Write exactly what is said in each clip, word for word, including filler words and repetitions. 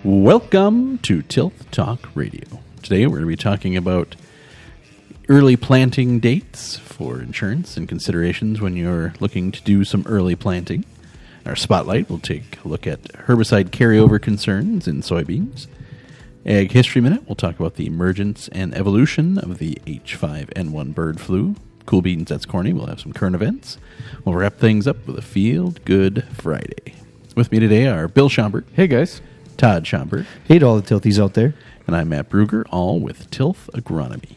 Welcome to Tilth Talk Radio. Today we're going to be talking about early planting dates for insurance and considerations when you're looking to do some early planting. Our spotlight will take a look at herbicide carryover concerns in soybeans. Ag History Minute, we'll talk about the emergence and evolution of the H five N one bird flu. Cool Beans, That's Corny, we'll have some current events. We'll wrap things up with a Field Good Friday. With me today are Bill Schomburg. Hey, guys. Todd Schomburg. Hey to all the Tilthies out there. And I'm Matt Bruger, all with Tilth Agronomy.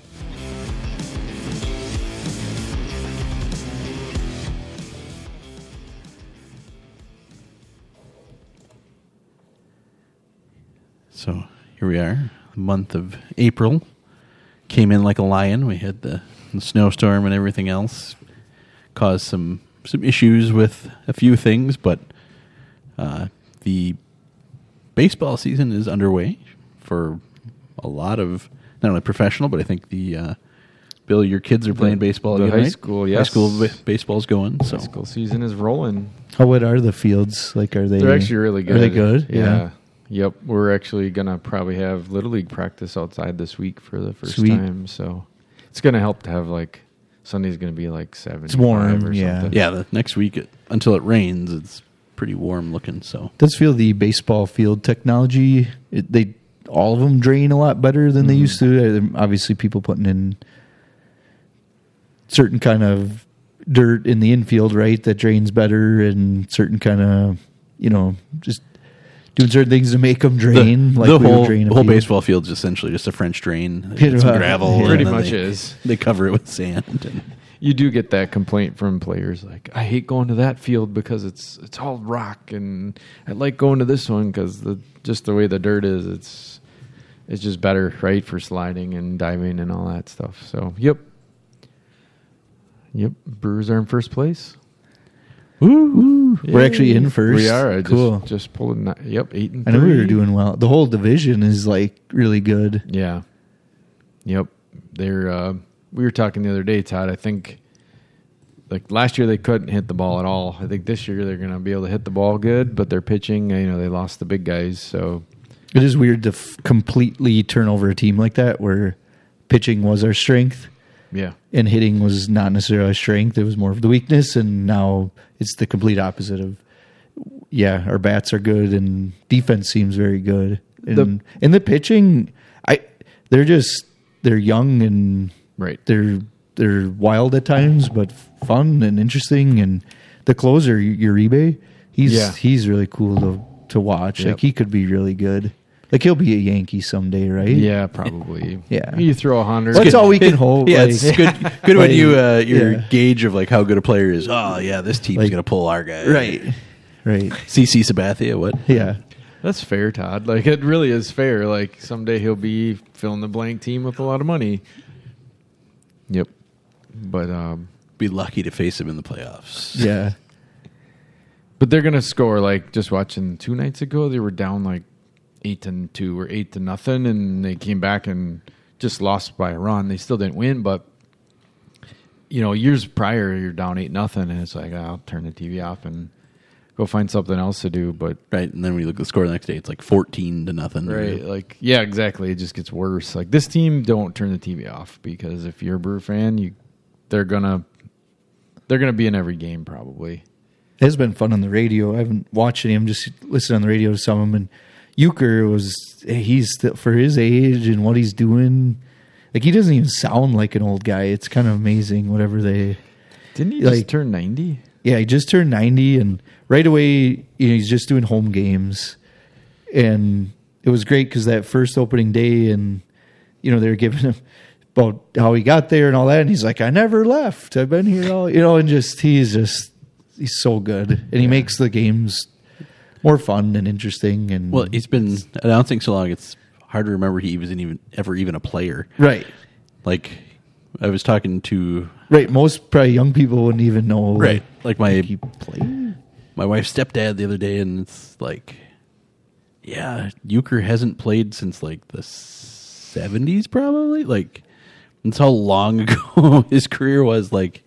So here we are, the month of April. Came in like a lion. We had the, the snowstorm and everything else. Caused some, some issues with a few things, but uh, the baseball season is underway for a lot of, not only professional, but I think the, uh, Bill, your kids are playing the, baseball the again, high right? school, yes. High school b- baseball's going. So. High school season is rolling. How wet are the fields? Like, are they? They're actually really good. Are they good? Yeah. yeah. Yep. We're actually going to probably have Little League practice outside this week for the first Sweet. time. So it's going to help to have, like, Sunday's going to be like seventy-five It's warm, or yeah. something. Yeah, the next week, it, until it rains, it's pretty warm looking. So Does feel the baseball field technology, it, they all of them drain a lot better than Mm-hmm. they used to. Uh, Obviously, people putting in certain kind of dirt in the infield, right, that drains better, and certain kind of, you know, just doing certain things to make them drain. The, like the we would whole, drain a the whole field. baseball field's essentially just a French drain. They Pretty get some much, gravel. yeah. and Pretty then much they, is. They cover it with sand. And You do get that complaint from players, like, I hate going to that field because it's it's all rock, and I like going to this one because the just the way the dirt is, it's it's just better, right, for sliding and diving and all that stuff. So, yep. Yep, Brewers are in first place. Woo. We're actually in first. We are. I Cool. Just, just pulled. Ni- yep, eight and I three. know we were doing well. The whole division is like really good. Yeah. Yep. They're. Uh, we were talking the other day, Todd. I think, like last year, they couldn't hit the ball at all. I think this year they're going to be able to hit the ball good, but they're pitching. You know, they lost the big guys, so It is weird to f- completely turn over a team like that, where pitching was our strength yeah. and hitting was not necessarily our strength. It was more of the weakness, and now it's the complete opposite of, yeah, our bats are good and defense seems very good. And The- and the pitching, I they're just they're young and Right. they're they're wild at times, but fun and interesting. And the closer, Uribe, he's Yeah. he's really cool to to watch. Yep. Like he could be really good. Like he'll be a Yankee someday, right? Yeah, probably. Yeah. You throw a hundred. That's all we can It- hope. Yeah, like- it's good. Good when like, you uh, your yeah. gauge of like how good a player is. Oh yeah, this team's Like- gonna pull our guy. Right. Right. C C Sabathia. What? Yeah. That's fair, Todd. Like it really is fair. Like someday he'll be fill in the blank team with a lot of money. Yep. But um, Be lucky to face him in the playoffs. Yeah. but they're gonna score. Like just watching two nights ago, they were down like eight to two or eight to nothing, and they came back and just lost by a run. They still didn't win, but you know, years prior, you're down eight nothing, and it's like oh, I'll turn the T V off and go find something else to do. But Right, and then we look at the score the next day. It's like fourteen to nothing. right, like yeah, exactly. It just gets worse. Like this team, don't turn the T V off because if you're a Brewer fan, you they're gonna they're gonna be in every game probably. It has been fun on the radio. I haven't watched any. I'm just listening on the radio to some of them. And Euchre was, he's still, for his age and what he's doing, like he doesn't even sound like an old guy. It's kind of amazing whatever they, Didn't he Like- just turn ninety? yeah, he just turned ninety and right away, you know, he's just doing home games. And it was great because that first opening day and, you know, they were giving him about how he got there and all that. And he's like, I never left. I've been here all, you know, and just, he's just, he's so good. And he Yeah. makes the games more fun and interesting. And Well, he's been announcing so long. It's hard to remember he wasn't even ever even a player. right, Like I was talking to right. Most probably young people wouldn't even know. right, like my he played. my wife's stepdad the other day, and it's like, yeah, Euchre hasn't played since like the seventies, probably. Like that's how long ago his career was. Like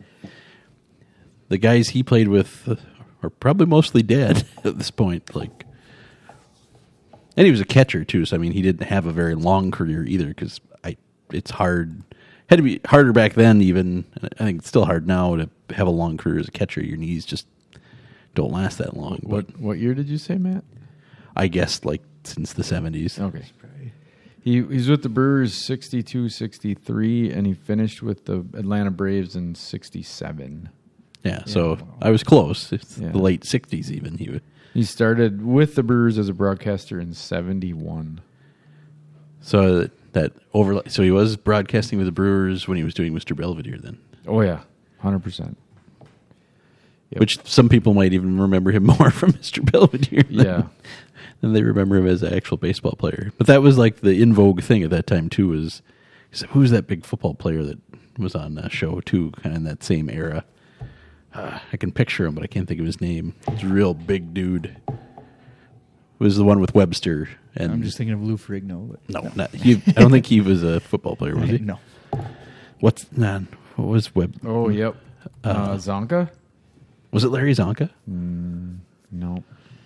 the guys he played with are probably mostly dead at this point. Like, And he was a catcher too, so I mean, he didn't have a very long career either. Because I, it's hard, had to be harder back then. Even I think it's still hard now to have a long career as a catcher. Your knees just don't last that long. What But what year did you say, Matt? I guess like since the seventies. Okay. He he's with the Brewers sixty-two sixty-three, and he finished with the Atlanta Braves in sixty-seven. Yeah, so I was close. It's Yeah. the late sixties even. He would. He started with the Brewers as a broadcaster in seventy-one. So that, that over. So he was broadcasting with the Brewers when he was doing Mister Belvedere then. Oh, yeah. one hundred percent. Yep. Which some people might even remember him more from Mister Belvedere than, Yeah. than they remember him as an actual baseball player. But that was like the in vogue thing at that time too. Was who's that big football player that was on a show too, kind of in that same era? Uh, I can picture him, but I can't think of his name. He's a real big dude. It was the one with Webster. And I'm just thinking of Lou Ferrigno. But no, not he. I don't think he was a football player, was he? No. What's man? What was Web? Oh, yep. Uh, Zonka? Was it Larry Zonka? No.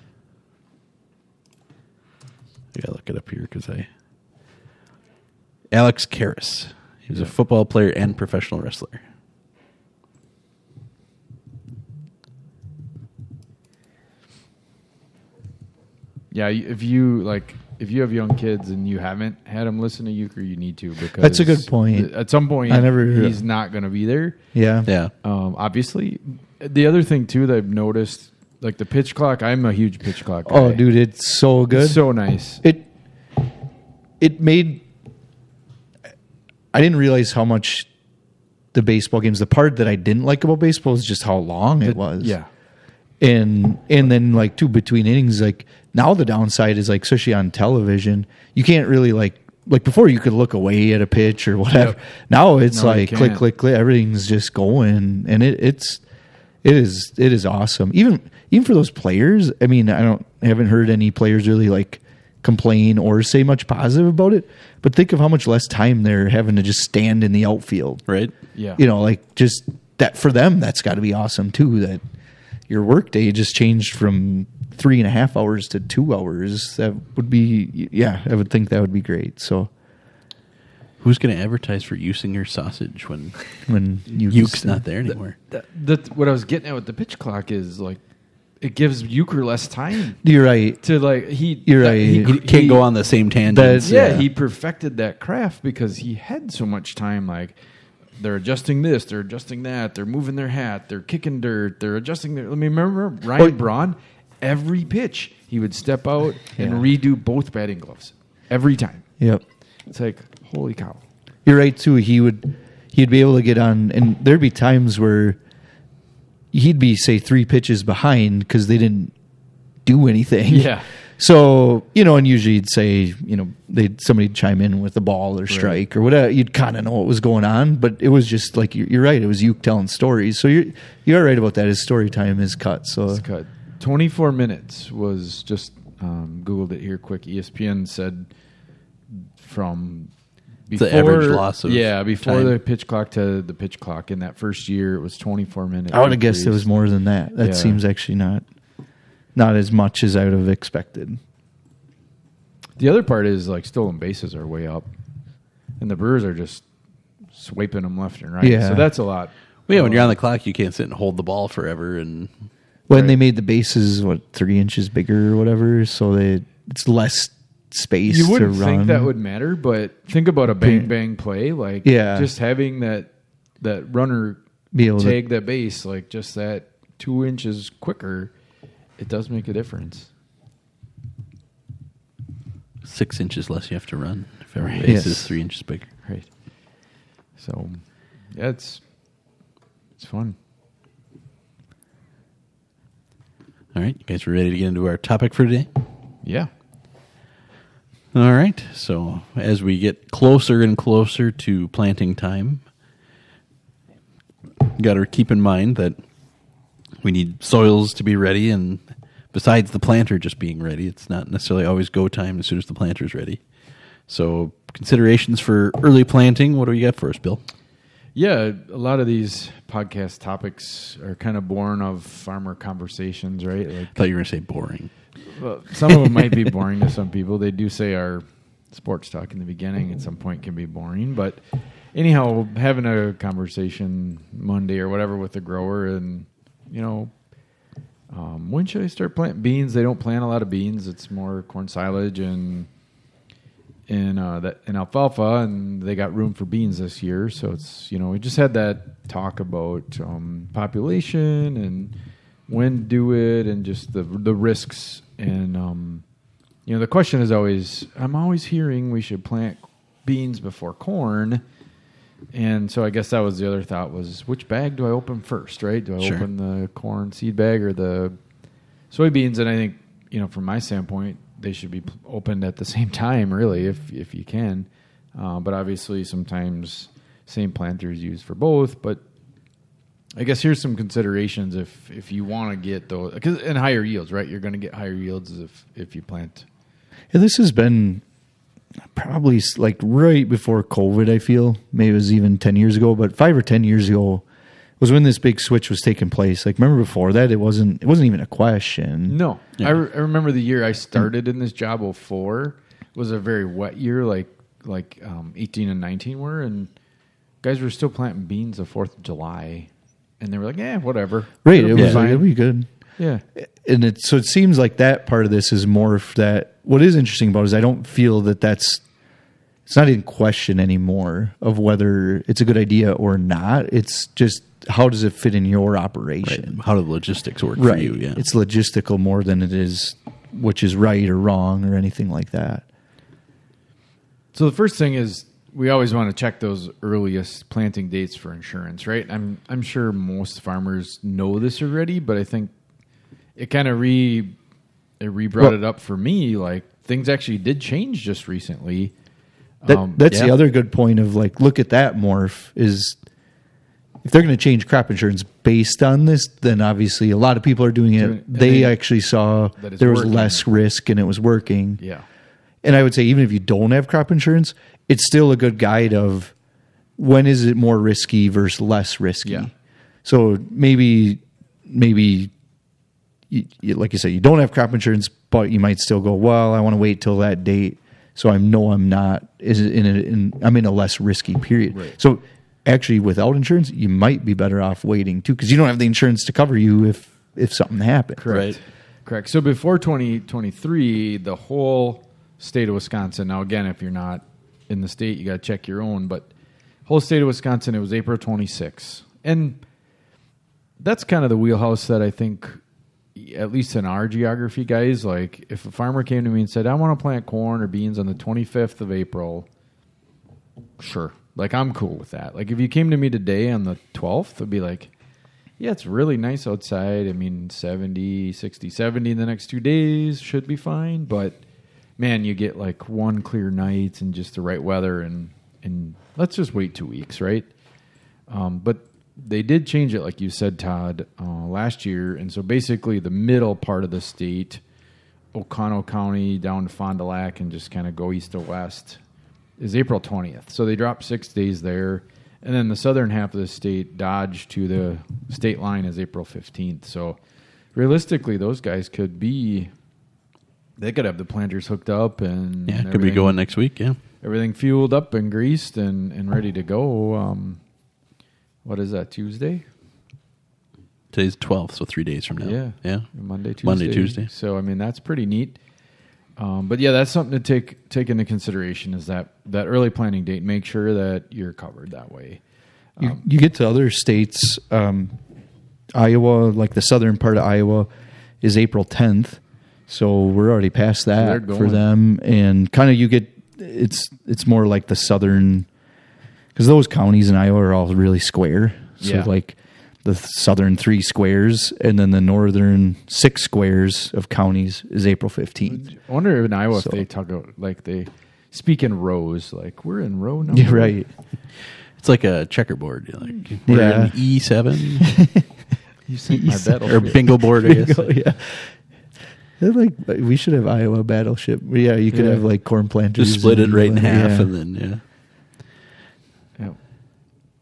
I gotta look it up here because I. Alex Karras. He was a Yeah. football player and professional wrestler. Yeah, if you like, if you have young kids and you haven't had them listen to Euchre, you need to because That's a good point. At some point, I never- he's not going to be there. Yeah. Yeah. Um, obviously, the other thing too that I've noticed, like the pitch clock. I'm a huge pitch clock guy. Oh, dude, it's so good. It's so nice. It it made. I didn't realize how much the baseball games. The part that I didn't like about baseball is just how long it was. Yeah, and and then like two between innings, like now the downside is like, especially on television, you can't really like like before you could look away at a pitch or whatever. Yep. Now it's No, you like click can't. click click, everything's just going, and it it's it is it is awesome. Even even for those players, I mean, I don't I haven't heard any players really like complain or say much positive about it, but think of how much less time they're having to just stand in the outfield. Right. yeah. You know, like just that for them, that's got to be awesome too. That your workday just changed from three and a half hours to two hours. That would be, yeah, I would think that would be great. So Who's going to advertise for Usinger sausage when when you Uke's not there anymore? That, that what I was getting at with the pitch clock is like it gives Euchre less time you're right. to like he. You're that- right. He, He can't go on the same tangents. That's- Yeah, Yeah. he perfected that craft because he had so much time. Like they're adjusting this, they're adjusting that, they're moving their hat, they're kicking dirt, they're adjusting their. Let me remember Ryan Oh, Braun. Every pitch, he would step out and Yeah. redo both batting gloves every time. Yep. It's like holy cow. You're right too. He would he'd be able to get on, and there'd be times where he'd be say three pitches behind because they didn't do anything. Yeah. So you know, and usually you'd say, you know, they'd somebody chime in with a ball or strike or whatever. You'd kind of know what was going on, but it was just like you're, you're right. It was Uke telling stories. So you're you're right about that. His story time is cut. So It's cut. twenty-four minutes was just um, Googled it here quick. E S P N said from before the average loss of yeah before time. the pitch clock to the pitch clock in that first year it was twenty-four minutes. I would have guessed it increase. was more than that. That Yeah. seems actually not not as much as I would have expected. The other part is like stolen bases are way up, and the Brewers are just swiping them left and right. Yeah. So that's a lot. Well, yeah, when you're on the clock, you can't sit and hold the ball forever. And When Right. they made the bases, what, three inches bigger or whatever, so they it's less space You to wouldn't run. think that would matter, but think about a bang bang play, like Yeah. just having that that runner be able to. take that base, like just that two inches quicker, it does make a difference. six inches less you have to run if every Right. base Yes. is three inches bigger. Right. So, yeah, it's it's fun. All right, you guys are ready to get into our topic for today? Yeah. All right. So as we get closer and closer to planting time, you got to keep in mind that we need soils to be ready, and besides the planter just being ready, it's not necessarily always go time as soon as the planter is ready. So considerations for early planting. What do we got for us, Bill? Yeah, a lot of these podcast topics are kind of born of farmer conversations, right? Like I thought you were going to say boring. Well, some of them might be boring to some people. They do say our sports talk in the beginning at some point can be boring. But anyhow, having a conversation Monday or whatever with the grower and, you know, um, when should I start planting beans? They don't plant a lot of beans. It's more corn silage and and uh, that and alfalfa, and they got room for beans this year. So it's, you know, we just had that talk about um, population and when to do it and just the the risks. And, um, you know, the question is always, I'm always hearing we should plant beans before corn. And so I guess that was the other thought was, which bag do I open first, right? Do I Sure. open the corn seed bag or the soybeans? And I think, you know, from my standpoint, they should be p- opened at the same time, really, if if you can. Uh, but obviously, sometimes same planter is used for both. But I guess here's some considerations if if you want to get those, because and higher yields, right? You're going to get higher yields if if you plant. Yeah, this has been probably s- like right before COVID, I feel. Maybe it was even ten years ago, but five or ten years ago was when this big switch was taking place. Like, remember before that, it wasn't it wasn't even a question. No, Yeah. I, re- I remember the year I started in this job. oh four was a very wet year, like like um, eighteen and nineteen were, and guys were still planting beans the Fourth of July, and they were like, "Yeah, whatever." Right, It'll it be was like, fine." it'll be good. Yeah, And it so it seems like that part of this is more of that. What is interesting about it is I don't feel that that's it's not in question anymore of whether it's a good idea or not. It's just how does it fit in your Right. operation? How do the logistics work Right. for you? Yeah. It's logistical more than it is which is right or wrong or anything like that. So the first thing is we always want to check those earliest planting dates for insurance, right? I'm I'm sure most farmers know this already, but I think it kind of re it re brought Well- it up for me. Like things actually did change just recently. That, Um, that's yeah. the other good point of like, look at that morph is if they're going to change crop insurance based on this, then obviously a lot of people are doing Doing- it. and They they- actually saw that it's there was working. less risk and it was working. Yeah. And I would say even if you don't have crop insurance, it's still a good guide of when is it more risky versus less risky. Yeah. So maybe, maybe, you, you, like you said, you don't have crop insurance, but you might still go, well, I want to wait till that date, so I know I'm not is in, a, in I'm in a less risky period. Right. So actually, without insurance, you might be better off waiting too, because you don't have the insurance to cover you if if something happens. Correct. Right. Correct. So before twenty twenty-three, the whole state of Wisconsin, now again, if you're not in the state, you got to check your own, but whole state of Wisconsin, it was April twenty-sixth. And that's kind of the wheelhouse that I think, at least in our geography, guys, like if a farmer came to me and said, I want to plant corn or beans on the twenty-fifth of April, sure. Like, I'm cool with that. Like, if you came to me today on the twelfth, I'd be like, yeah, it's really nice outside. I mean, seventy, sixty, seventy in the next two days should be fine. But, man, you get like one clear night and just the right weather. And, and let's just wait two weeks, right? Um, but they did change it, like you said, Todd, uh, last year. And so basically the middle part of the state, Oconto County down to Fond du Lac and just kind of go east to west, is April twentieth. So they dropped six days there. And then the southern half of the state, Dodge to the state line, is April fifteenth. So realistically, those guys could be, they could have the planters hooked up and Yeah, could be everything- going next week. Yeah. everything fueled up and greased and, and ready to go. Um, what is that, Tuesday? Today's twelfth, so three days from now. Yeah. Yeah. Monday, Tuesday. Monday, Tuesday. So, I mean, that's pretty neat. Um, but, yeah, that's something to take take into consideration is that, that early planning date. Make sure that you're covered that way. You, you get to other states, um, Iowa, like the southern part of Iowa, is April tenth. So we're already past they're that going. for them, and kind of you get it's it's more like the southern because those counties in Iowa are all really square. So Yeah. like the southern three squares, and then the northern six squares of counties is April fifteenth. I wonder in Iowa So- if they talk about, like, they speak in rows. Like, we're in row number. Yeah, right. It's like a checkerboard. You're like, we're Yeah. in E seven You sent my E seven. battle. or bingo board, I guess. yeah. They're like we should have Iowa battleship. Yeah, you could Yeah. have like corn planters. Just split it and- right in half, yeah. and then yeah. Yeah.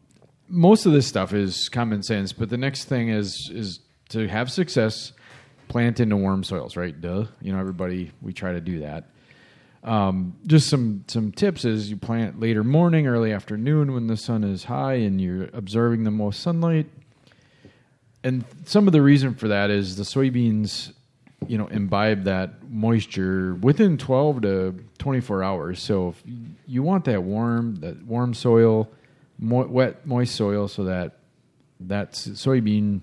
Most of this stuff is common sense, but the next thing is is to have success, plant into warm soils, right? Duh. You know, everybody, we try to do that. Um, just some, some tips is you plant later morning, early afternoon when the sun is high and you're observing the most sunlight. And some of the reason for that is the soybeans, you know, imbibe that moisture within twelve to twenty-four hours. So if you want that warm, that warm soil, mo- wet, moist soil, so that that soybean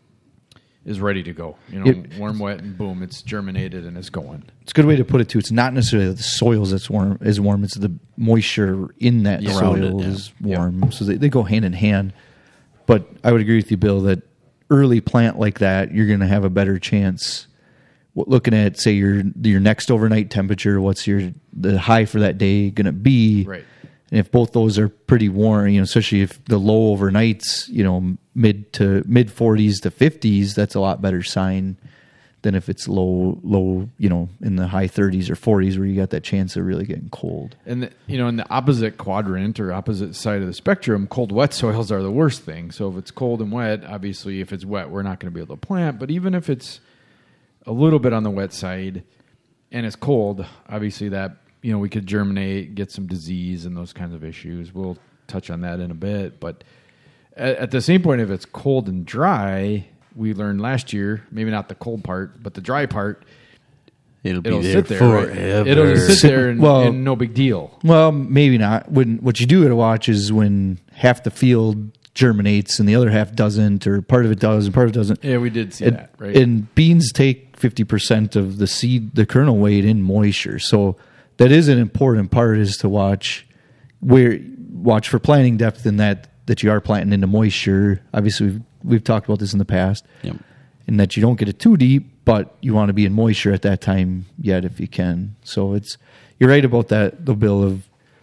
is ready to go. You know, It, warm, wet, and boom, it's germinated and it's going. It's a good way to put it too. It's not necessarily the soils that's warm is warm. It's the moisture in that Yeah. soil Around it, yeah. is warm. So they, they go hand in hand. But I would agree with you, Bill, that early plant like that, you're going to have a better chance. Looking at, say, your your next overnight temperature, what's your the high for that day going to be? Right. And if both those are pretty warm, you know, especially if the low overnights, you know, mid to mid forties to fifties, that's a lot better sign than if it's low, low, you know, in the high thirties or forties where you got that chance of really getting cold. And, the, you know, in the opposite quadrant or opposite side of the spectrum, cold, wet soils are the worst thing. So if it's cold and wet, obviously if it's wet, we're not going to be able to plant. But even if it's a little bit on the wet side and it's cold, obviously that, you know, we could germinate, get some disease and those kinds of issues. We'll touch on that in a bit. But at, at the same point, if it's cold and dry, we learned last year, maybe not the cold part, but the dry part, It'll be it'll there sit there. forever. Right? It'll just sit there and, Well- and no big deal. Well, maybe not. When what you do to watch is when half the field germinates and the other half doesn't, or part of it does and part of it doesn't. Yeah, we did see And, that, right? and beans take fifty percent of the seed, the kernel weight in moisture. So that is an important part, is to watch where watch for planting depth in that that you are planting into moisture. Obviously, we've we've talked about this in the past, Yep. and that you don't get it too deep, but you want to be in moisture at that time yet if you can. So it's you're right about that. The bill of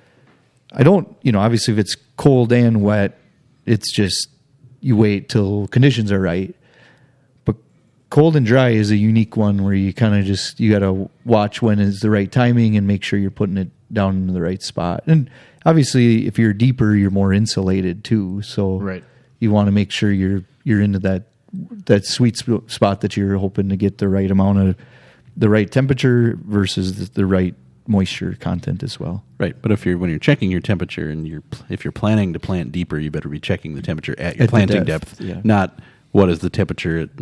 I don't, you know, obviously if it's cold and wet, it's just you wait till conditions are right. But cold and dry is a unique one where you kind of just you got to watch when is the right timing and make sure you're putting it down in the right spot. And obviously, if you're deeper, you're more insulated too. So Right. you want to make sure you're you're into that that sweet sp- spot that you're hoping to get the right amount of the right temperature versus the, the right moisture content as well. Right, but if you're when you're checking your temperature and you're if you're planning to plant deeper, you better be checking the temperature at your At the planting depth, depth, yeah. not what is the temperature at.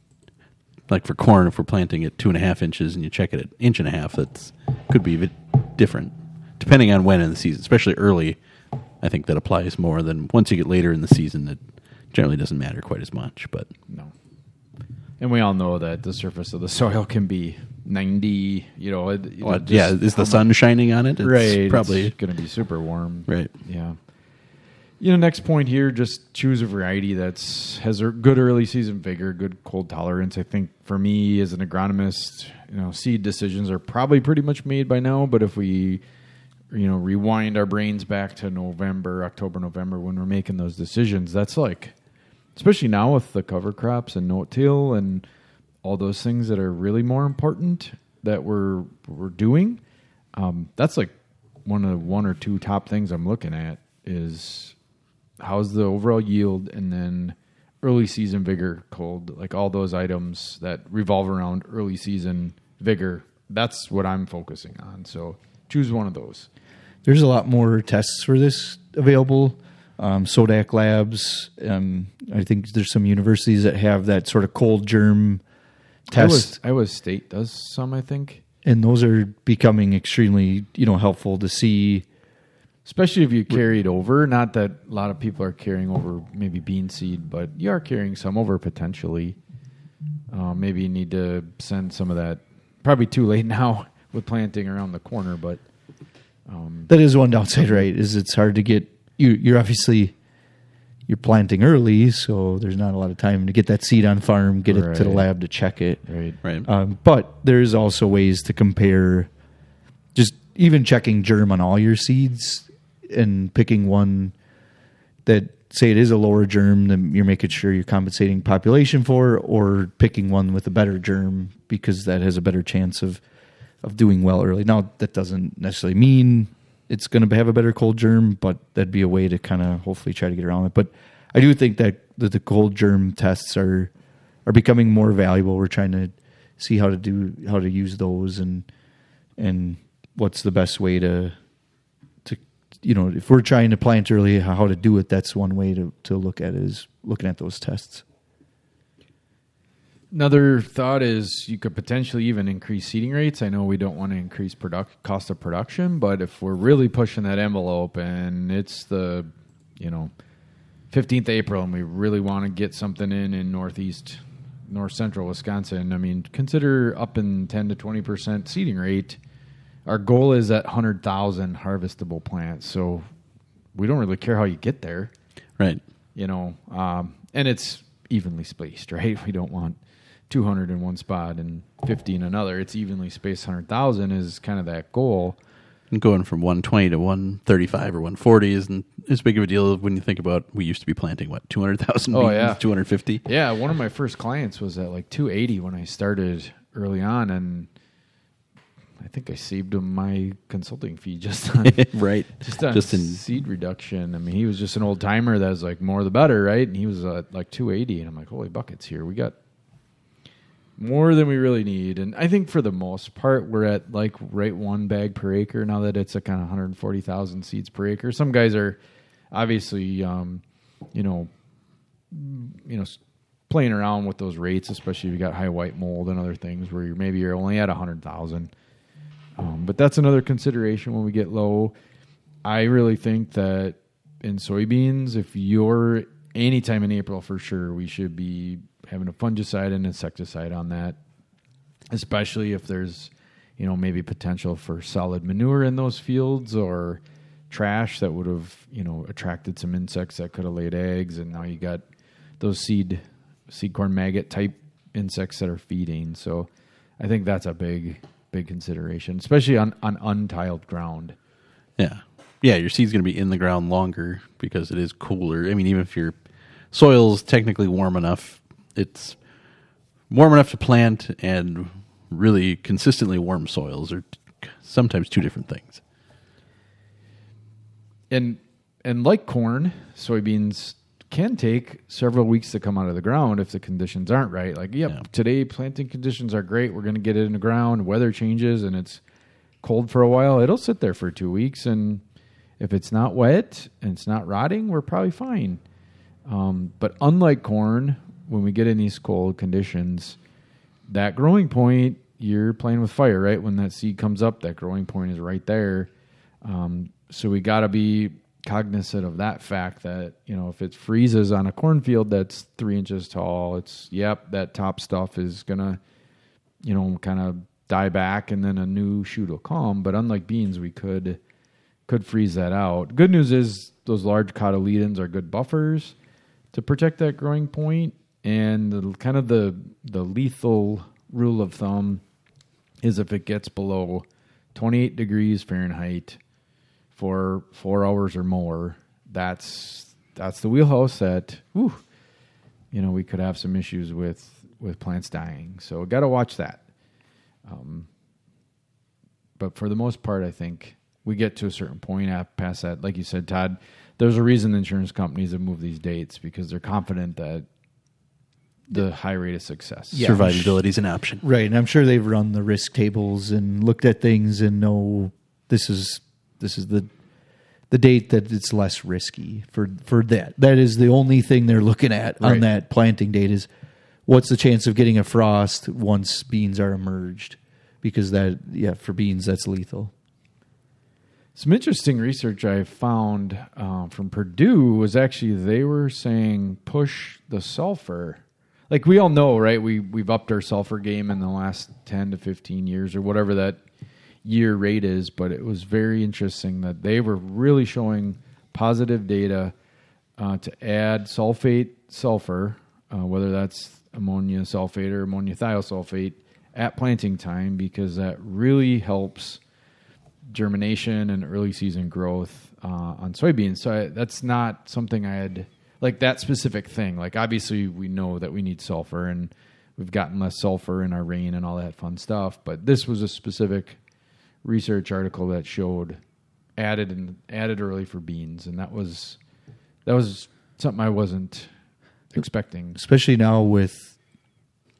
Like for corn, if we're planting at two and a half inches and you check it at inch and a half, that's could be a bit different depending on when in the season, especially early. I think that applies more than once you get later in the season. It generally doesn't matter quite as much, but No. And we all know that the surface of the soil can be ninety, you know. It, it well, just- yeah, is the sun shining on it? It's right. probably It's going to be super warm. right. Yeah. You know, next point here, just choose a variety that's has a good early season vigor, good cold tolerance. I think for me as an agronomist, you know, seed decisions are probably pretty much made by now. But if we, you know, rewind our brains back to November, October, November, when we're making those decisions, that's like, especially now with the cover crops and no-till and all those things that are really more important that we're we're doing. Um, that's like one of the one or two top things I'm looking at is how's the overall yield, and then early season vigor, cold, like all those items that revolve around early season vigor. That's what I'm focusing on. So choose one of those. There's a lot more tests for this available. Um, Sodak Labs. Um, I think there's some universities that have that sort of cold germ test, Iowa, Iowa State does some, I think. and those are becoming extremely, you know, helpful to see. Especially if you carry it over. Not that a lot of people are carrying over maybe bean seed, but you are carrying some over potentially. Uh, maybe you need to send some of that. Probably too late now with planting around the corner, but um, That is one downside, right? Is it's hard to get you. You're obviously you're planting early, so there's not a lot of time to get that seed on farm, get it to the Right. lab to check it. right. Right. Um, but there's also ways to compare, just even checking germ on all your seeds and picking one that, say it is a lower germ, then you're making sure you're compensating population for, or picking one with a better germ because that has a better chance of, of doing well early. Now, that doesn't necessarily mean it's going to have a better cold germ, but that'd be a way to kind of hopefully try to get around it. But I do think that, that the cold germ tests are are becoming more valuable. We're trying to see how to do how to use those and and what's the best way to to you know, if we're trying to plant early, how to do it. That's one way to to look at it, is looking at those tests. Another thought is you could potentially even increase seeding rates. I know we don't want to increase product cost of production, but if we're really pushing that envelope and it's the, you know, fifteenth of April and we really want to get something in in northeast, north central Wisconsin, I mean, consider up in ten to twenty percent seeding rate. Our goal is at one hundred thousand harvestable plants. So we don't really care how you get there. Right. You know, um, and it's evenly spaced, right? We don't want two hundred in one spot and fifty in another. It's evenly spaced. one hundred thousand is kind of that goal. And going from one twenty to one thirty-five or one forty isn't as big of a deal when you think about we used to be planting, what, two hundred thousand Oh, beans, yeah. two hundred fifty? Yeah, one of my first clients was at like two eighty when I started early on, and I think I saved him my consulting fee just on, Right. just on Just in- seed reduction. I mean, he was just an old timer that was like more the better, right? And he was at like two eighty, and I'm like, holy buckets here. We got more than we really need. And I think for the most part, we're at like right one bag per acre now that it's a kind of one hundred forty thousand seeds per acre. Some guys are obviously, um, you know, you know, s- playing around with those rates, especially if you got high white mold and other things where you're, maybe you're only at one hundred thousand. Um, but that's another consideration when we get low. I really think that in soybeans, if you're anytime in April for sure, we should be having a fungicide and insecticide on that, especially if there's, you know, maybe potential for solid manure in those fields or trash that would have, you know, attracted some insects that could have laid eggs. And now you got those seed, seed corn maggot type insects that are feeding. So I think that's a big, big consideration, especially on, on untiled ground. Yeah. Yeah, your seed's going to be in the ground longer because it is cooler. I mean, even if your soil's technically warm enough, it's warm enough to plant, and really consistently warm soils are t- sometimes two different things. And and like corn, soybeans can take several weeks to come out of the ground if the conditions aren't right. Like, yep, Yeah. today planting conditions are great. We're going to get it in the ground. Weather changes and it's cold for a while. It'll sit there for two weeks. And if it's not wet and it's not rotting, we're probably fine. Um, but unlike corn, when we get in these cold conditions, that growing point, you're playing with fire, right? When that seed comes up, that growing point is right there. Um, so we got to be cognizant of that fact that, you know, if it freezes on a cornfield that's three inches tall, it's, yep, that top stuff is going to, you know, kind of die back and then a new shoot will come. But unlike beans, we could could freeze that out. Good news is those large cotyledons are good buffers to protect that growing point. And the, kind of the the lethal rule of thumb is if it gets below twenty-eight degrees Fahrenheit for four hours or more, that's that's the wheelhouse that, whew, you know, we could have some issues with, with plants dying. So got to watch that. Um, but for the most part, I think we get to a certain point past that. Like you said, Todd, there's a reason insurance companies have moved these dates because they're confident that the high rate of success. Yeah. Survivability is an option. Right, and I'm sure they've run the risk tables and looked at things and know this is this is the the date that it's less risky for for that. That is the only thing they're looking at on Right. that planting date is what's the chance of getting a frost once beans are emerged, because that yeah for beans that's lethal. Some interesting research I found uh, from Purdue was actually they were saying push the sulfur. Like we all know, right? We, we've upped our sulfur game in the last ten to fifteen years or whatever that year rate is. But it was very interesting that they were really showing positive data uh, to add sulfate sulfur, uh, whether that's ammonia sulfate or ammonia thiosulfate at planting time, because that really helps germination and early season growth uh, on soybeans. So I, that's not something I had, like that specific thing. Like obviously we know that we need sulfur and we've gotten less sulfur in our rain and all that fun stuff. But this was a specific research article that showed added and added early for beans. And that was, that was something I wasn't expecting. Especially now with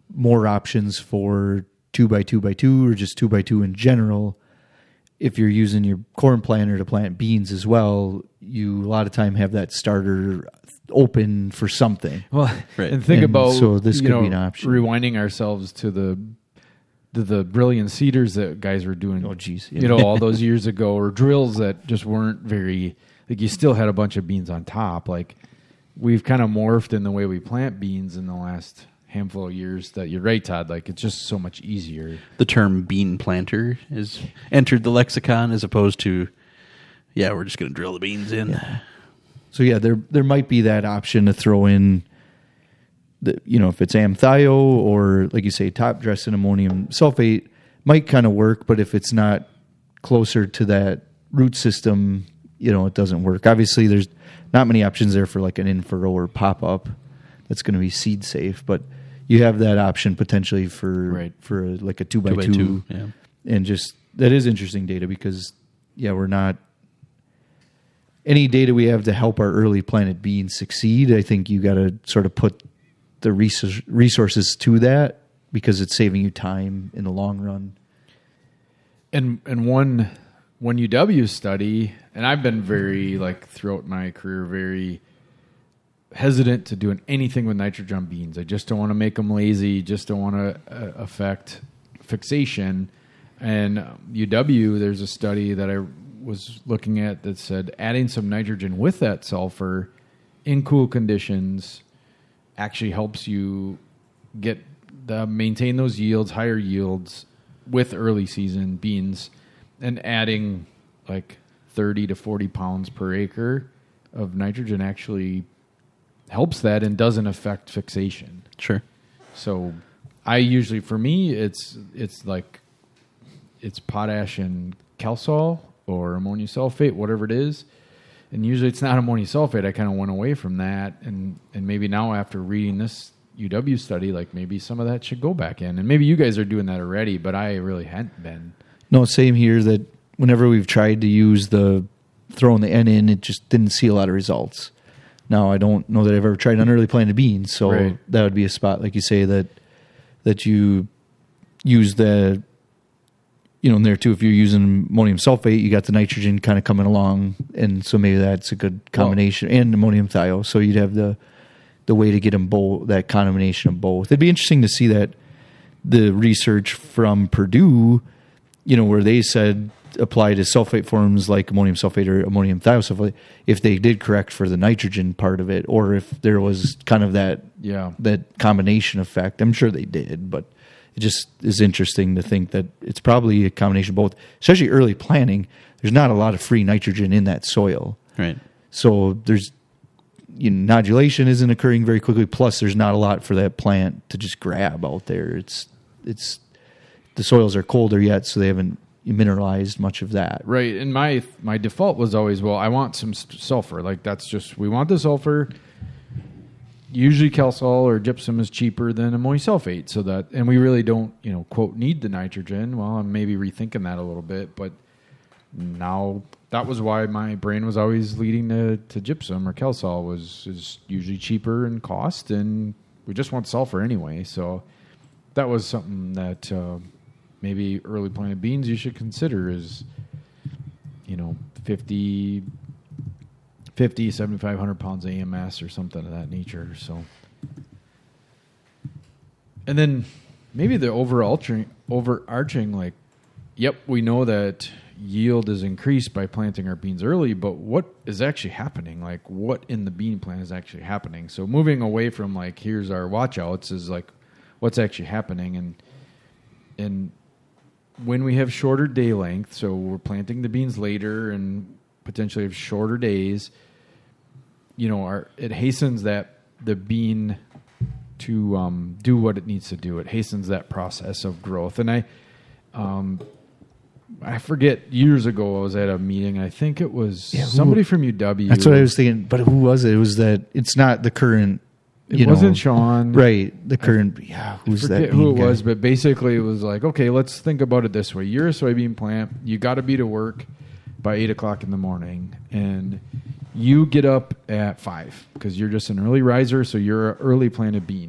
more options for two by two by two or just two by two in general. If you're using your corn planter to plant beans as well, you a lot of time have that starter open for something. Well, Right. and think And about so this you could know, be an option. rewinding ourselves to the the, the brilliant seeders that guys were doing. Oh, geez, you know, all those years ago, or drills that just weren't very like. You still had a bunch of beans on top. Like we've kind of morphed in the way we plant beans in the last handful of years. That you're right, Todd. Like it's just so much easier. The term bean planter is entered the lexicon as opposed to, yeah, we're just going to drill the beans in. Yeah. So yeah, there there might be that option to throw in, the, you know, if it's amthio or like you say, top dress and ammonium sulfate might kind of work, but if it's not closer to that root system, you know, it doesn't work. Obviously, there's not many options there for like an in-furrow or pop-up that's going to be seed safe, but you have that option potentially for Right. for a, like a two by Two by two, two, yeah. and just that is interesting data because yeah, we're not. Any data we have to help our early planted beans succeed, I think you got to sort of put the resource, resources to that because it's saving you time in the long run. And and one one U W study, and I've been very like throughout my career very hesitant to doing anything with nitrogen beans. I just don't want to make them lazy. Just don't want to uh, affect fixation. And U W, there's a study that I was looking at that said adding some nitrogen with that sulfur in cool conditions actually helps you get the, maintain those yields, higher yields with early season beans, and adding like thirty to forty pounds per acre of nitrogen actually helps that and doesn't affect fixation. Sure. So I usually, for me, it's it's like it's potash and calcium or ammonium sulfate, whatever it is. And usually it's not ammonium sulfate. I kind of went away from that. And, and maybe now after reading this U W study, like maybe some of that should go back in. And maybe you guys are doing that already, but I really hadn't been. No, same here that whenever we've tried to use the throwing the N in, it just didn't see a lot of results. Now, I don't know that I've ever tried on early planted beans, so Right. that would be a spot, like you say, that that you use the, you know, in there too, if you're using ammonium sulfate, you got the nitrogen kind of coming along, and so maybe that's a good combination, and ammonium thio, so you'd have the the way to get them both, that combination of both. It'd be interesting to see that, the research from Purdue, you know, where they said apply to sulfate forms like ammonium sulfate or ammonium thiosulfate, if they did correct for the nitrogen part of it, or if there was kind of that Yeah. that combination effect. I'm sure they did, but it just is interesting to think that it's probably a combination of both, especially early planting. There's not a lot of free nitrogen in that soil. Right. So there's, you know, nodulation isn't occurring very quickly. Plus there's not a lot for that plant to just grab out there. It's, it's, the soils are colder yet, so they haven't mineralized much of that. Right. And my my default was always, well, I want some st- sulfur. Like that's just, we want the sulfur. Usually calcium or gypsum is cheaper than ammonium sulfate. So that, and we really don't, you know, quote, need the nitrogen. Well, I'm maybe rethinking that a little bit, but now that was why my brain was always leading to, to gypsum or calcium was is usually cheaper in cost, and we just want sulfur anyway. So that was something that uh, maybe early planted beans you should consider is, you know, fifty, fifty, seventy-five hundred pounds A M S or something of that nature. So, and then maybe the overarching, overarching like, yep, we know that yield is increased by planting our beans early, but what is actually happening? Like, what in the bean plant is actually happening? So moving away from like, here's our watchouts is like, what's actually happening? And, and when we have shorter day length, so we're planting the beans later and potentially have shorter days, you know, our, it hastens that the bean to um, do what it needs to do. It hastens that process of growth. And I, um, I forget, years ago I was at a meeting. I think it was Yeah, who- somebody from U W. That's what I was thinking. But who was it? It was that it's not the current. It you wasn't know, Sean. right? The current. yeah, I who's forget that? who it bean guy? was, but basically it was like, okay, let's think about it this way. You're a soybean plant. You got to be to work by eight o'clock in the morning, and you get up at five because you're just an early riser, so you're an early planted bean.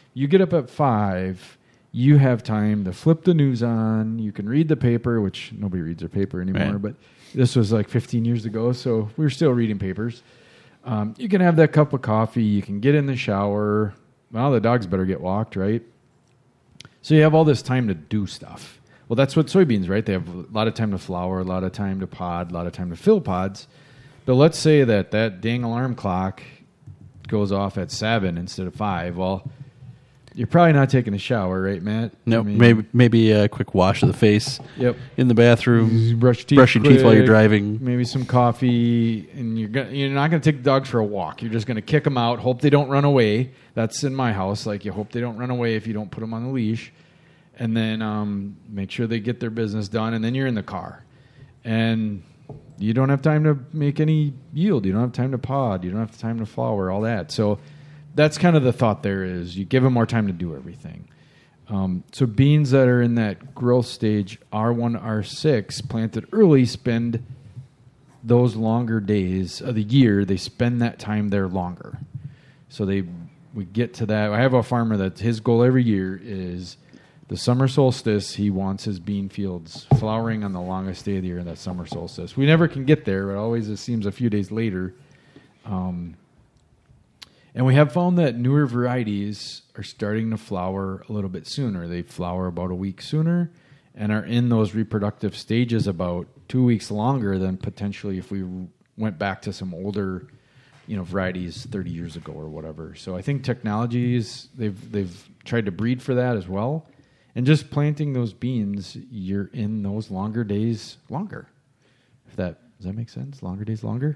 You get up at five, you have time to flip the news on. You can read the paper, which nobody reads their paper anymore, Right. but this was like fifteen years ago, so we were still reading papers. Um, you can have that cup of coffee. You can get in the shower. Well, the dogs better get walked, right? So you have all this time to do stuff. Well, that's what soybeans, right? They have a lot of time to flower, a lot of time to pod, a lot of time to fill pods. But let's say that that dang alarm clock goes off at seven instead of five. Well, you're probably not taking a shower, right, Matt? No, I mean, maybe maybe a quick wash of the face Yep. in the bathroom. You brush your teeth, Brush your teeth while you're quick, driving. Maybe some coffee, and you're gonna, you're not going to take the dogs for a walk. You're just going to kick them out. Hope they don't run away. That's in my house. Like you hope they don't run away if you don't put them on the leash, and then um, make sure they get their business done. And then you're in the car, and you don't have time to make any yield. You don't have time to pod. You don't have time to flower. All that. So that's kind of the thought. There is you give them more time to do everything. Um, so beans that are in that growth stage, R one, R six, planted early, spend those longer days of the year. They spend that time there longer. So they we get to that. I have a farmer that his goal every year is the summer solstice. He wants his bean fields flowering on the longest day of the year, that summer solstice. We never can get there. It always it seems a few days later. Um, And we have found that newer varieties are starting to flower a little bit sooner. They flower about a week sooner and are in those reproductive stages about two weeks longer than potentially if we went back to some older, you know, varieties thirty years ago or whatever. So I think technologies, they've they've tried to breed for that as well. And just planting those beans, you're in those longer days longer. If that does that make sense? Longer days longer?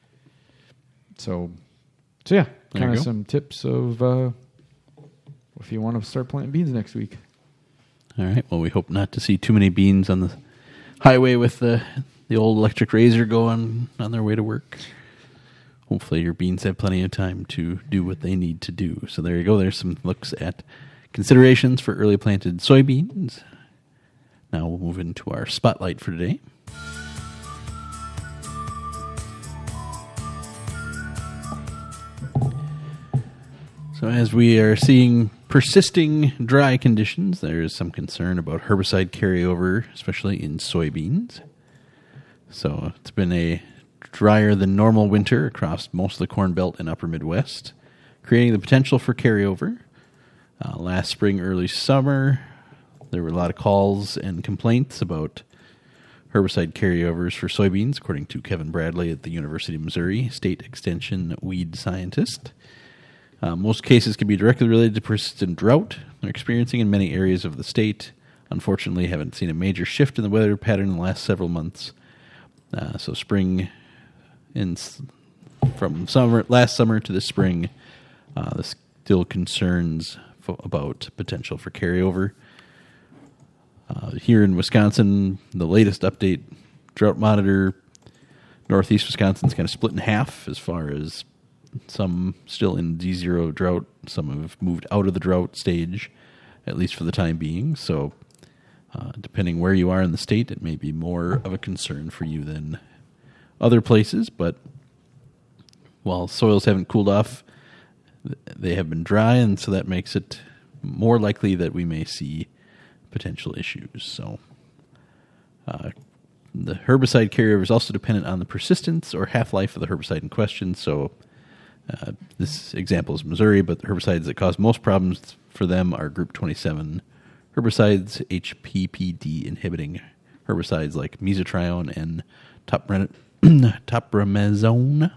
So So yeah, There kind you of go. some tips of uh, if you want to start planting beans next week. All right. Well, we hope not to see too many beans on the highway with the the old electric razor going on their way to work. Hopefully your beans have plenty of time to do what they need to do. So there you go. There's some looks at considerations for early planted soybeans. Now we'll move into our spotlight for today. So as we are seeing persisting dry conditions, there is some concern about herbicide carryover, especially in soybeans. So it's been a drier than normal winter across most of the Corn Belt and Upper Midwest, creating the potential for carryover. Uh, last spring, early summer, there were a lot of calls and complaints about herbicide carryovers for soybeans, according to Kevin Bradley at the University of Missouri, state extension weed scientist. Uh, most cases can be directly related to persistent drought they're experiencing in many areas of the state. Unfortunately, haven't seen a major shift in the weather pattern in the last several months. Uh, so spring, in s- from summer last summer to this spring, uh, there's still concerns fo- about potential for carryover. Uh, here in Wisconsin, the latest update, Drought Monitor, Northeast Wisconsin's kind of split in half as far as some still in D zero drought. Some have moved out of the drought stage, at least for the time being. So uh, depending where you are in the state, it may be more of a concern for you than other places. But while soils haven't cooled off, th- they have been dry, and so that makes it more likely that we may see potential issues. So uh, the herbicide carryover is also dependent on the persistence or half-life of the herbicide in question. So Uh, this example is Missouri, but the herbicides that cause most problems for them are Group twenty-seven herbicides, H P P D inhibiting herbicides like mesotrione and topra- topramazone.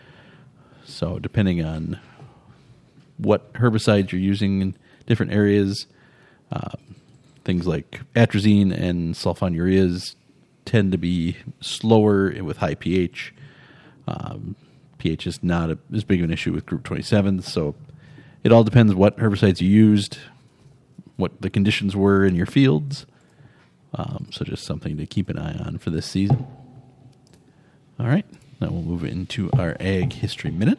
So depending on what herbicides you're using in different areas, uh, things like atrazine and sulfonylureas tend to be slower with high pH. Um, pH is not a, as big of an issue with Group twenty-seven, so it all depends what herbicides you used, what the conditions were in your fields. Um, so just something to keep an eye on for this season. All right, now we'll move into our Ag History Minute.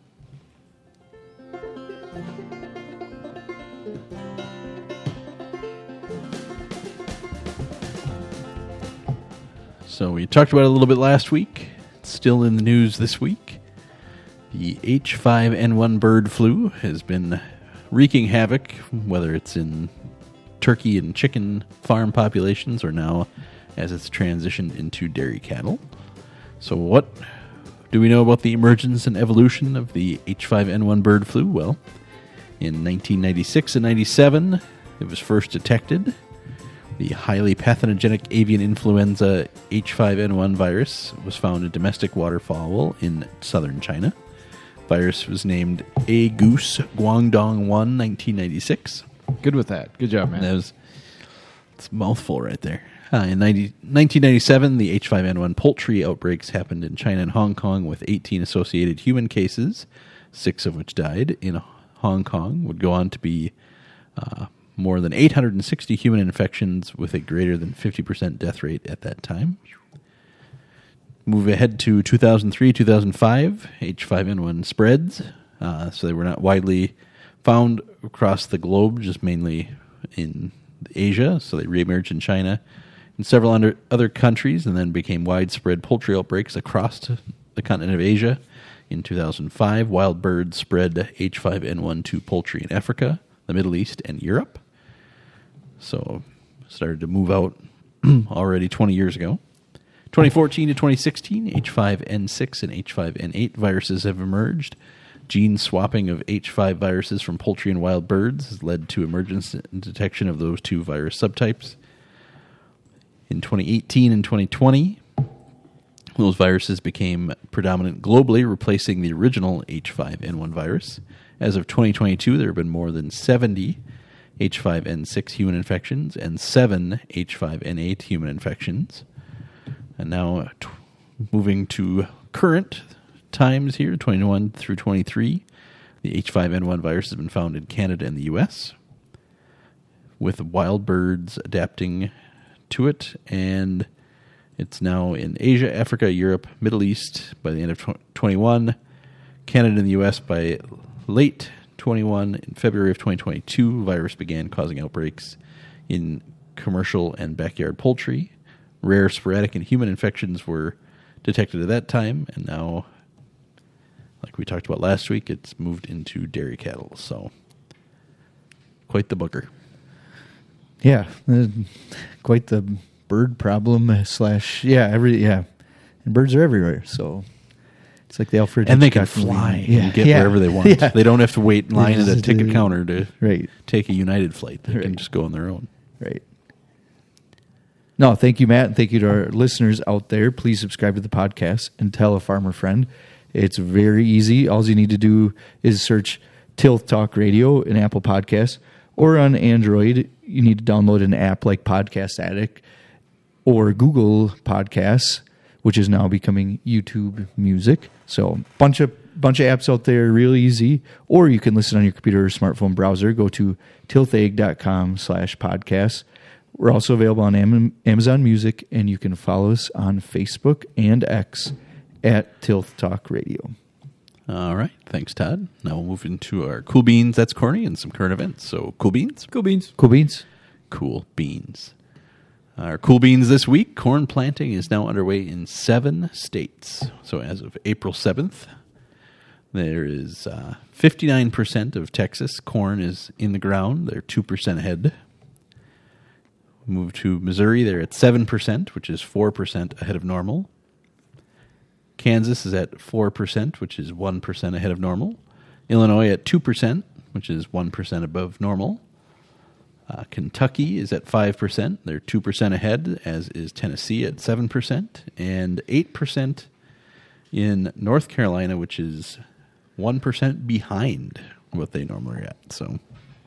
So we talked about it a little bit last week. It's still in the news this week. The H five N one bird flu has been wreaking havoc, whether it's in turkey and chicken farm populations or now as it's transitioned into dairy cattle. So what do we know about the emergence and evolution of the H five N one bird flu? Well, in nineteen ninety-six and ninety-seven, it was first detected. The highly pathogenic avian influenza H five N one virus was found in domestic waterfowl in southern China. Virus was named A. goose Guangdong one, nineteen ninety-six. Good with that. Good job, man. That was it's a mouthful right there. Uh, in nineteen ninety-seven, the H five N one poultry outbreaks happened in China and Hong Kong with eighteen associated human cases, six of which died in Hong Kong. Would go on to be uh, more than eight hundred sixty human infections with a greater than fifty percent death rate at that time. Move ahead to two thousand three, two thousand five, H five N one spreads. Uh, so they were not widely found across the globe, just mainly in Asia. So they reemerged in China and several under, other countries, and then became widespread poultry outbreaks across the continent of Asia. In two thousand five, wild birds spread H five N one to poultry in Africa, the Middle East, and Europe. So started to move out already twenty years ago. twenty fourteen to twenty sixteen, H five N six and H five N eight viruses have emerged. Gene swapping of H five viruses from poultry and wild birds has led to emergence and detection of those two virus subtypes. In twenty eighteen and twenty twenty, those viruses became predominant globally, replacing the original H five N one virus. As of twenty twenty-two, there have been more than seventy H five N six human infections and seven H five N eight human infections. And now t- moving to current times here, twenty-one through twenty-three, the H five N one virus has been found in Canada and the U S, with wild birds adapting to it, and it's now in Asia, Africa, Europe, Middle East by the end of twenty-one, Canada and the U S by late twenty-one. In February of twenty twenty-two, virus began causing outbreaks in commercial and backyard poultry. Rare, sporadic, and human infections were detected at that time, and now, like we talked about last week, it's moved into dairy cattle. So, quite the booger. Yeah, uh, quite the bird problem slash yeah every yeah, and birds are everywhere. So it's like the Alfred and they can Hitchcock movie. fly yeah. and get yeah. wherever they want. Yeah. They don't have to wait in line at a just, ticket uh, counter to right. take a United flight. They Right. can just go on their own. Right. No, thank you, Matt, and thank you to our listeners out there. Please subscribe to the podcast and tell a farmer friend. It's very easy. All you need to do is search Tilth Talk Radio in Apple Podcasts, or on Android, you need to download an app like Podcast Addict or Google Podcasts, which is now becoming YouTube Music. So bunch of bunch of apps out there, real easy. Or you can listen on your computer or smartphone browser. Go to tilthag.com slash podcasts. We're also available on Am- Amazon Music, and you can follow us on Facebook and X at Tilth Talk Radio. All right. Thanks, Todd. Now we'll move into our Cool Beans, That's Corny, and some current events. So, Cool Beans? Cool beans. Cool beans. Cool Beans. Our Cool Beans this week, corn planting is now underway in seven states. So as of April seventh, there is uh, fifty-nine percent of Texas corn is in the ground. They're two percent ahead. Move to Missouri, they're at seven percent, which is four percent ahead of normal. Kansas is at four percent, which is one percent ahead of normal. Illinois at two percent, which is one percent above normal. Uh, Kentucky is at five percent. They're two percent ahead, as is Tennessee at seven percent. And eight percent in North Carolina, which is one percent behind what they normally are at. So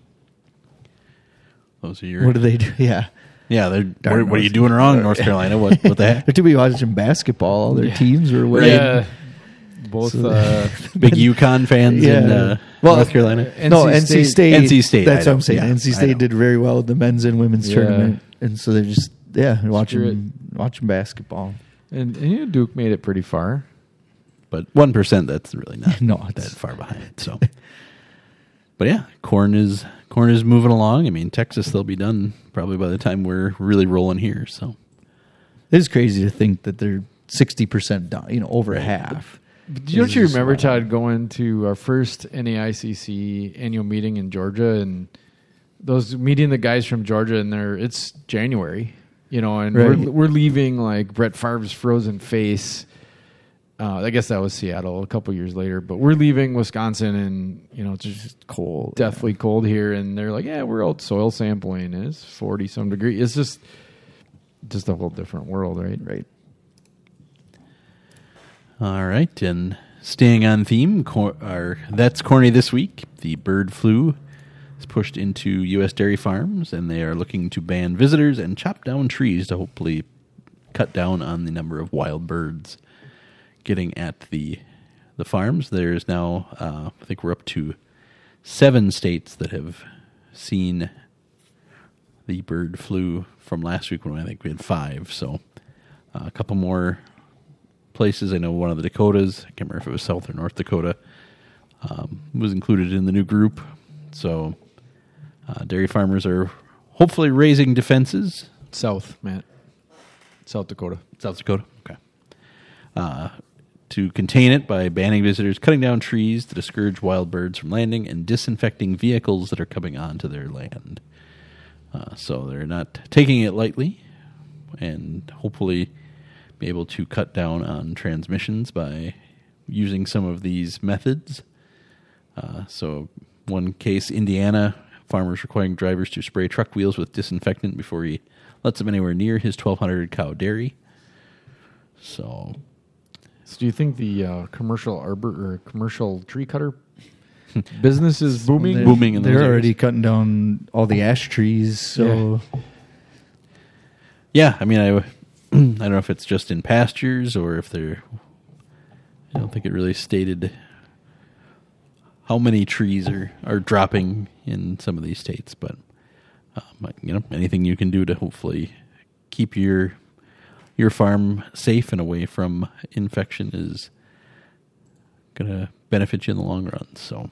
those are your... What do they do? Yeah. Yeah, they're, Darn what, what are you North- doing wrong, North Carolina? What, what the heck? They're too busy watching basketball, all their Yeah. teams or what. Yeah. Both So- uh, Big UConn fans in Yeah. uh, Well, North Carolina? N C no, N C State- State. N C State, That's I what I'm know. saying. Yeah, N C I know. State did very well with the men's and women's Yeah. tournament, and so they're just yeah they're Screw watching watching basketball. and, and you know, Duke made it pretty far. But one percent, that's really not No, that it's- far behind. So, But yeah, corn is corn is moving along. I mean, Texas, they'll be done probably by the time we're really rolling here. So It is crazy to think that they're sixty percent done, you know, over Right. half. Don't you It's just remember, wild. Todd, going to our first N A I C C annual meeting in Georgia, and those meeting the guys from Georgia, and they're it's January, you know, and Right. we're we're leaving like Brett Favre's frozen face. Uh, I guess that was Seattle a couple years later, but we're leaving Wisconsin, and you know it's just Cold. deathly cold here, and they're like, "Yeah, we're out soil sampling, and it's forty some degree." It's just just a whole different world, right? Right. All right, and staying on theme, cor- our, that's corny this week. The bird flu is pushed into U S dairy farms, and they are looking to ban visitors and chop down trees to hopefully cut down on the number of wild birds getting at the the farms. There's now, uh, I think we're up to seven states that have seen the bird flu from last week when I think we had five. So uh, a couple more places. I know one of the Dakotas, I can't remember if it was South or North Dakota, um, was included in the new group. So uh, dairy farmers are hopefully raising defenses. South, Matt, South Dakota. South Dakota, okay. Uh, to contain it by banning visitors, cutting down trees to discourage wild birds from landing, and disinfecting vehicles that are coming onto their land. Uh, so they're not taking it lightly, and hopefully be able to cut down on transmissions by using some of these methods. Uh, so one case, Indiana, farmers requiring drivers to spray truck wheels with disinfectant before he lets them anywhere near his twelve hundred cow dairy. So, So do you think the uh, commercial arbor or commercial tree cutter business is booming? They're, Booming in those they're areas. already cutting down all the ash trees. So yeah, I mean, I, I don't know if it's just in pastures or if they're, I don't think it really stated how many trees are, are dropping in some of these states, but, um, you know, anything you can do to hopefully keep your your farm safe and away from infection is going to benefit you in the long run. So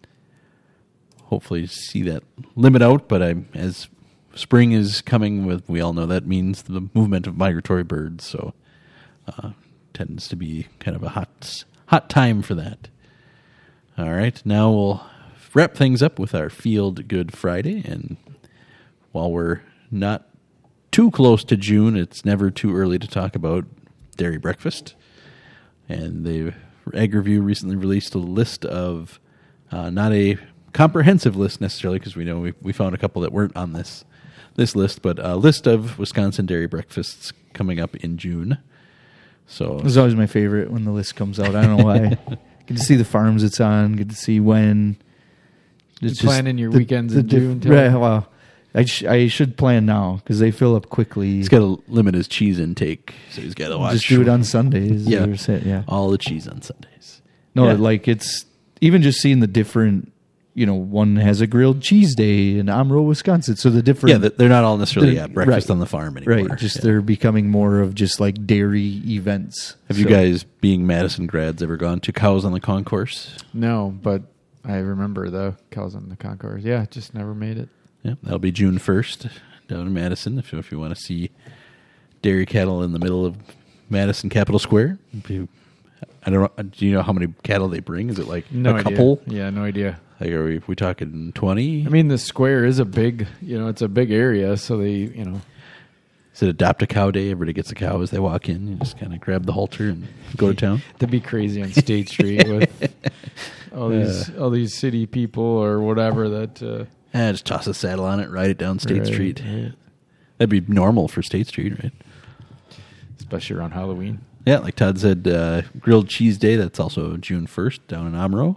hopefully see that limit out, but I, as spring is coming, with we all know that means the movement of migratory birds, so uh, tends to be kind of a hot hot time for that. All right, now we'll wrap things up with our Field Good Friday, and while we're not too close to June, it's never too early to talk about dairy breakfast. And the Ag Review recently released a list of, uh, not a comprehensive list necessarily, because we know we, we found a couple that weren't on this this list, but a list of Wisconsin dairy breakfasts coming up in June. So it's always my favorite when the list comes out. I don't know why. Get to see the farms it's on. Get to see when. You're planning your the- weekends the in diff- June, too? Right, well, I, sh- I should plan now because they fill up quickly. he's got to limit his cheese intake, so he's got to watch. Just do it on Sundays. Yeah. or say- yeah. all the cheese on Sundays. No, Yeah. like it's even just seeing the different. You know, one has a grilled cheese day in Amro, Wisconsin. So the different. Yeah, th- they're not all necessarily They're- at breakfast right. on the farm anymore. Right, just Yeah. they're becoming more of just like dairy events. Have you So- guys, being Madison grads, ever gone to Cows on the Concourse? No, but I remember the cows on the concourse. Yeah, just never made it. Yeah, that'll be June first down in Madison. If if you want to see dairy cattle in the middle of Madison Capitol Square, if you, I don't know. Do you know how many cattle they bring? Is it like No a idea. couple? Yeah, no idea. Like, are we, we talking twenty? I mean, the square is a big, you know, it's a big area, so they, you know. Is it Adopt a Cow Day? Everybody gets a cow as they walk in. You just kind of grab the halter and go to town. That'd be crazy on State Street with all these all these city people or whatever that. Uh, Eh, just toss a saddle on it, ride it down State right, Street. right. That'd be normal for State Street, right? Especially around Halloween. Yeah, like Todd said, uh, Grilled Cheese Day, that's also June first down in Amro.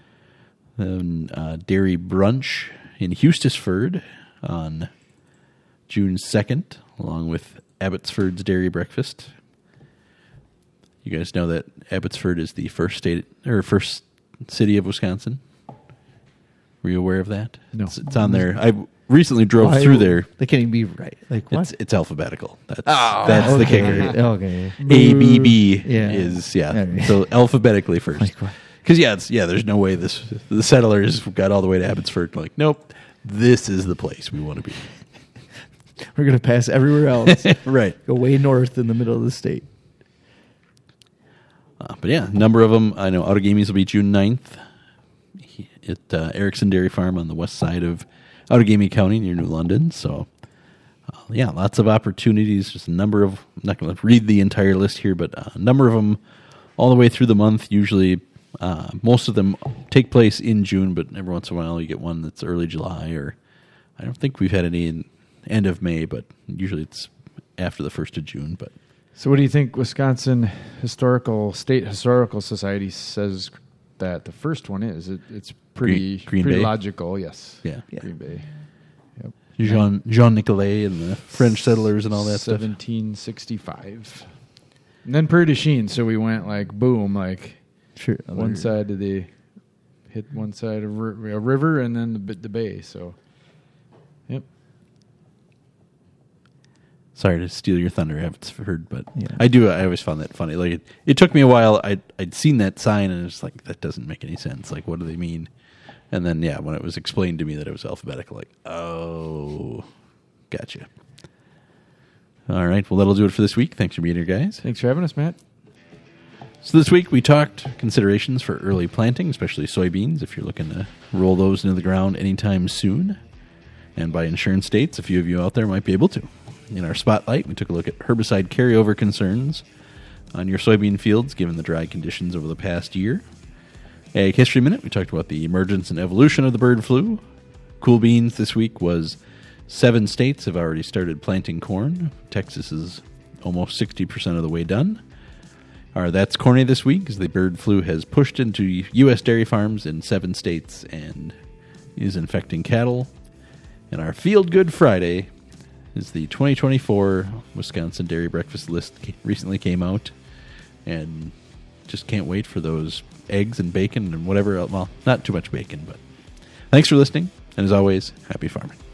Then uh, Dairy Brunch in Hustisford on June second, along with Abbotsford's Dairy Breakfast. You guys know that Abbotsford is the first state or first city of Wisconsin. Were you aware of that? No. It's, it's on there. I recently drove Why- through there. They can't even be right. Like what? It's, it's alphabetical. That's, that's the okay. kicker. Okay. A B B Yeah. is yeah. Okay. So alphabetically first. Like what? Because yeah, it's yeah. There's no way this the settlers got all the way to Abbotsford. Like, nope, this is the place we want to be. We're gonna pass everywhere else. Right. Go way north in the middle of the state. Uh, but yeah, a number of them. I know Autogamies will be June ninth at uh, Erickson Dairy Farm on the west side of Outagamie County near New London. So, uh, yeah, lots of opportunities. Just a number of, I'm not going to read the entire list here, but uh, a number of them all the way through the month. Usually, uh, most of them take place in June, but every once in a while you get one that's early July, or I don't think we've had any in end of May, but usually it's after the first of June. But So what do you think Wisconsin Historical State Historical Society says that the first one is? It, it's pretty Green, Green pretty Bay? logical, yes. Yeah. Yeah. Green Bay. Yep. Jean Jean Nicolet and the French settlers and all that stuff. seventeen sixty-five. And then Prairie du Chien, so we went like boom, like Sure. one side of the hit one side of ri- a river and then the, the bay. So, yep. Sorry to steal your thunder, I haven't heard, but Yeah. I do. I always found that funny. Like it, it took me a while. I'd, I'd seen that sign and it's like, that doesn't make any sense. Like, what do they mean? And then, yeah, when it was explained to me that it was alphabetical, like, oh, gotcha. All right, well, that'll do it for this week. Thanks for being here, guys. Thanks for having us, Matt. So this week we talked considerations for early planting, especially soybeans, if you're looking to roll those into the ground anytime soon. And by insurance dates, a few of you out there might be able to. In our spotlight, we took a look at herbicide carryover concerns on your soybean fields given the dry conditions over the past year. Ag History Minute, we talked about the emergence and evolution of the bird flu. Cool Beans this week was seven states have already started planting corn. Texas is almost sixty percent of the way done. Our That's Corny this week is the bird flu has pushed into U S dairy farms in seven states and is infecting cattle. And our Field Good Friday is the twenty twenty-four Wisconsin Dairy Breakfast List recently came out, and just can't wait for those eggs and bacon and whatever else. Well, not too much bacon, but thanks for listening, and as always, happy farming.